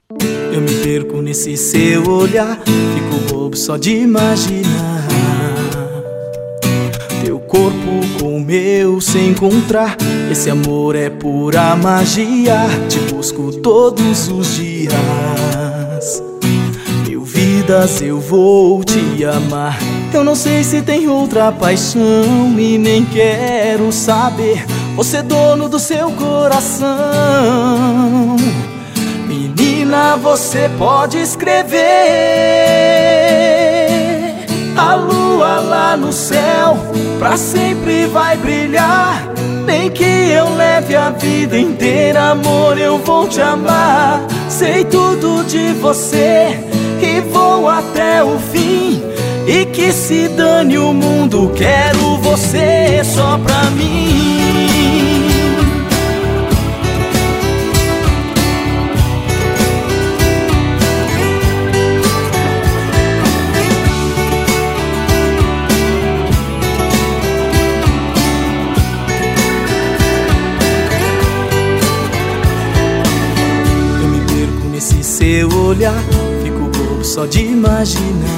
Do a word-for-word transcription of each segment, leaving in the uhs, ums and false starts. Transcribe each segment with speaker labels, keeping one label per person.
Speaker 1: Eu me perco nesse seu olhar, fico bobo só de imaginar teu corpo com o meu se encontrar. Esse amor é pura magia, te busco todos os dias. Mil vidas eu vou te amar. Eu não sei se tem outra paixão e nem quero saber. Você é dono do seu coração. Menina, você pode escrever a lua lá no céu, pra sempre vai brilhar. Nem que eu leve a vida inteira, amor, eu vou te amar. Sei tudo de você e vou até o fim. E que se dane o mundo, quero você só pra mim. Eu me perco nesse seu olhar, fico bobo só de imaginar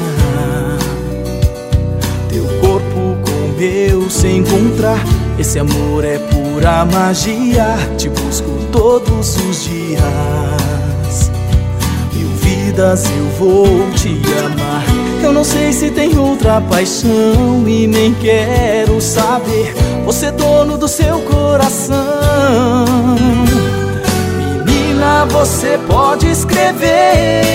Speaker 1: teu corpo com o meu se encontrar. Esse amor é pura magia, te busco todos os dias. Mil vidas eu vou te amar. Eu não sei se tem outra paixão e nem quero saber. Você é dono do seu coração. Menina, você pode escrever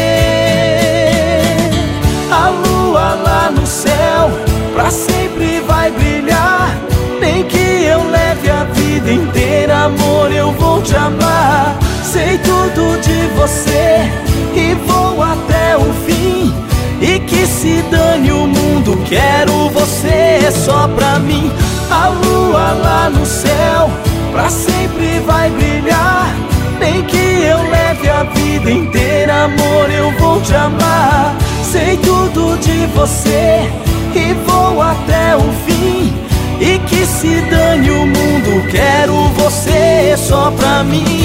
Speaker 1: a lua lá no céu, pra sempre vai brilhar. Nem que eu leve a vida inteira, amor, eu vou te amar. Sei tudo de você e vou até o fim. E que se dane o mundo, quero você só pra mim. A lua lá no céu, pra sempre vai brilhar. Nem que eu leve a vida inteira, amor, eu vou te amar. Sei tudo de você e vou até o fim. E que se dane o mundo, quero você só pra mim.